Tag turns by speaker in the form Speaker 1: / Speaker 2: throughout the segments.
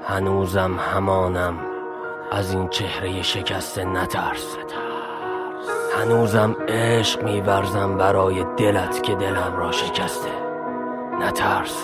Speaker 1: هنوزم همانم، از این چهره شکسته نترس. هنوزم عشق می‌ورزم برای دلت که دلم را شکسته. نترس.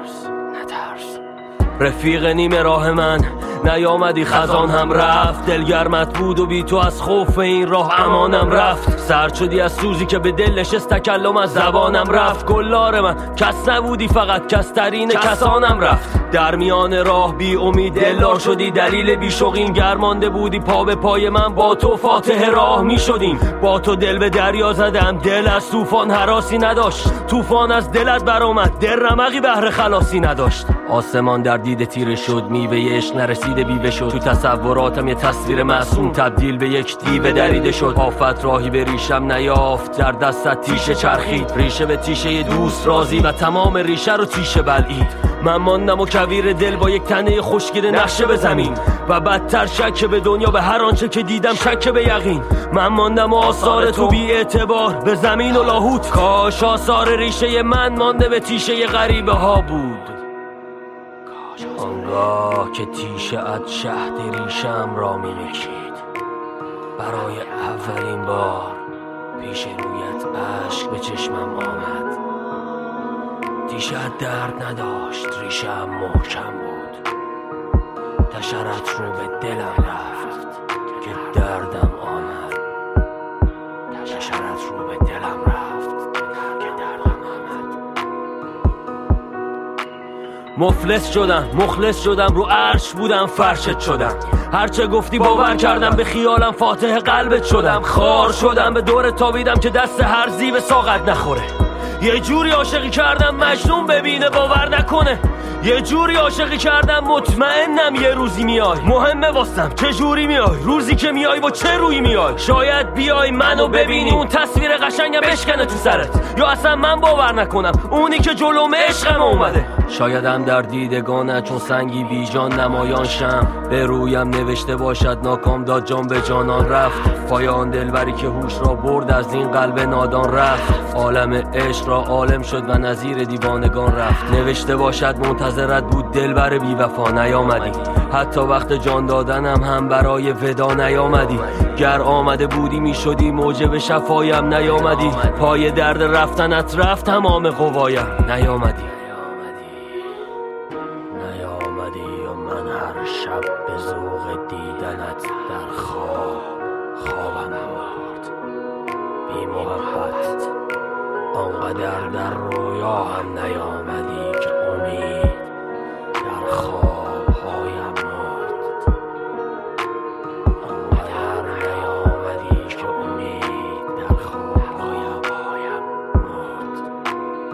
Speaker 1: رفیق نیمه راه من نیامدی، خزان هم رفت. دلگرمت بود و بی تو از خوف این راه امانم رفت. سرد شدی از سوزی که به دل نشست، تکلم از زبانم رفت. گلار من کس نبودی، فقط کس‌ترین کسانم رفت. در میان راه بی امید دلدار شدی، دلیل بی شوقین گرمانده بودی. پا به پای من با تو فاتح راه می شدیم. با تو دل به دریا زدم، دل از طوفان هراسی نداشت. طوفان از دلت برآمد، دل رمقی بهر خلاصی نداشت. آسمان در دیده تیره شد، میوه عشق نرسیده بیوه شد. تو تصوراتم یه تصویر معصوم تبدیل به یک دیو دریده شد. آفت راهی به ریشم نیافت، در دستت تیشه چرخید. ریشه به تیشه دوست رازی و تمام ریشه رو تیشه بلعید. من ماندم و کویر دل با یک تنه خشکیده نقشه به زمین، و بدتر شک به دنیا، به هر آنچه که دیدم شک به یقین. من ماندم و آثار تو بی اعتبار به زمین و لاهوت. کاش آثار ریشه من مانده به تیشه غریبه ها بود. آنگاه که تیشه ات شهد ریشم را می نکشید، برای اولین بار پیش رویت اشک به چشمم آمد. تیشه ات درد نداشت، ریشم محکم بود. تشرت رو به دلم رفت که دردم آمد. تشرت رو به دلم رفت که دردم آمد. مخلص شدم، رو عرش بودم فرشت شدم. هرچه گفتی باور کردم، به خیالم فاتح قلبت شدم. خار شدم، به دور تابیدم که دست هر زیب ساقت نخوره. یه جوری عاشقی کردم مجنون ببینه باور نکنه. یه جوری عاشقی کردم مطمئنم یه روزی میای. مهمه واسم چه جوری میای، روزی که میای با چه روی میای. شاید بیای منو ببینی، اون تصویر قشنگم بشکنه تو سرت، یا اصلا من باور نکنم اونی که جلوم عشقم اومده. شایدم در دیدگانت چون سنگی بیجان نمایان شم، به رویم نوشته باشد ناکام داد جان به جانان رفت. پایان دلبری که هوش را برد از این قلب نادان رفت. عالم عشق را عالم شد و نظیر دیوانگان رفت. نوشته باشد منتظرت بود دلبر بی وفا نیامدی. حتی وقت جان دادنم هم برای ودا نیامدی. گر آمده بودی می شدی موجب شفایم نیامدی. پای درد رفتنت رفت تمام قوایم نیامدی. و من هر شب به ذوق دیدنت در خوابم برد. بی محبت آنقدر در رویا هم نیامدی که امید در خوابهایم مرد. آنقدر نیامدی که امید در خوابهایم مرد.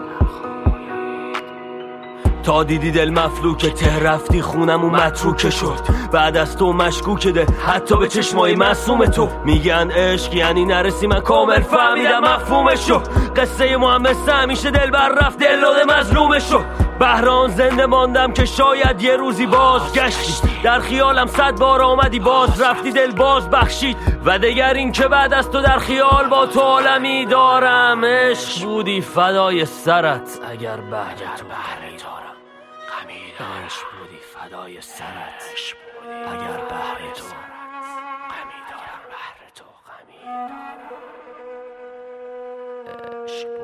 Speaker 1: تا دیدی دل مفلوکه، ته رفتی خونم و متروکه شد. بعد از تو مشکوک ده حتی به چشمای معصوم تو. میگن عشق یعنی نرسی، من کامل فهمیدم مفهومشو. قصه محمد همیشه دل بر رفت، دل مظلومشو. بهران زنده ماندم که شاید یه روزی باز گشتی. در خیالم 100 بار آمدی باز رفتی، دل باز بخشید. و دگر این که بعد از تو در خیال با تو عالمی دارم. عشق بودی فدای سرت اگر بهر تو غمی دارم. عشق بودی فدای سرت اگر بهر تو غمی دارم. عشق